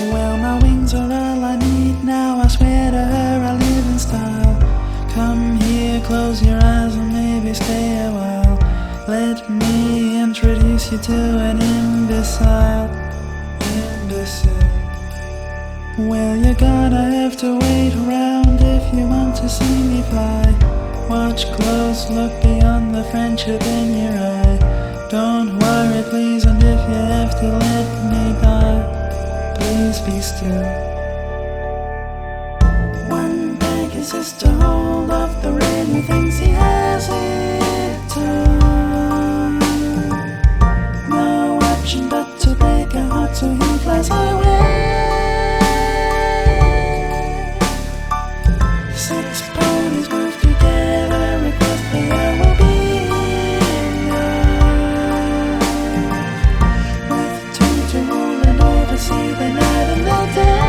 Well, my wings are all I need now. I swear to her I live in style. Come here, close your eyes and maybe stay a while. Let me introduce you to an imbecile. Well, you're gonna have to wait around if you want to see me fly. Watch close, look beyond the friendship in your eye. Don't worry, please, and if you have to let me die, please be still. One bag is just to hold off the rain who thinks he has it too. No option but to break a heart, so he flies away. Six ponies move together across the air will be enough. With two to rule and oversee the night and the day.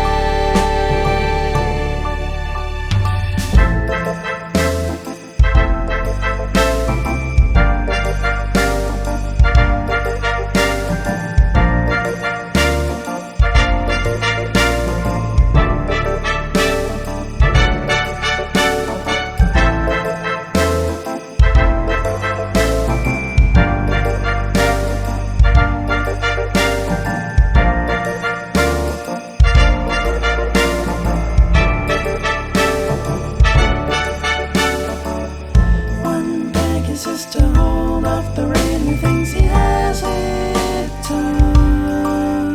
Just to hold off the rain who thinks he has it done.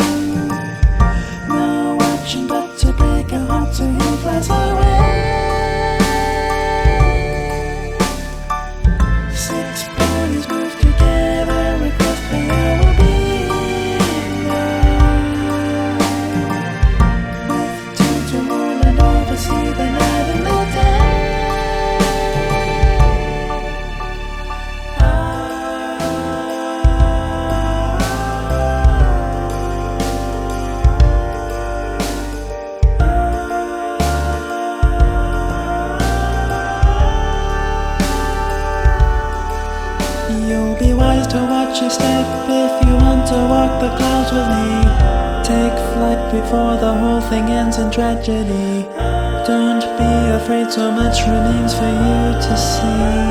No option but to break a heart, so he flies away. Six bodies move together across the air will be enough. With two to rule and oversee the night and the day. You'll be wise to watch your step if you want to walk the clouds with me. Take flight before the whole thing ends in tragedy. Don't be afraid, so much remains for you to see.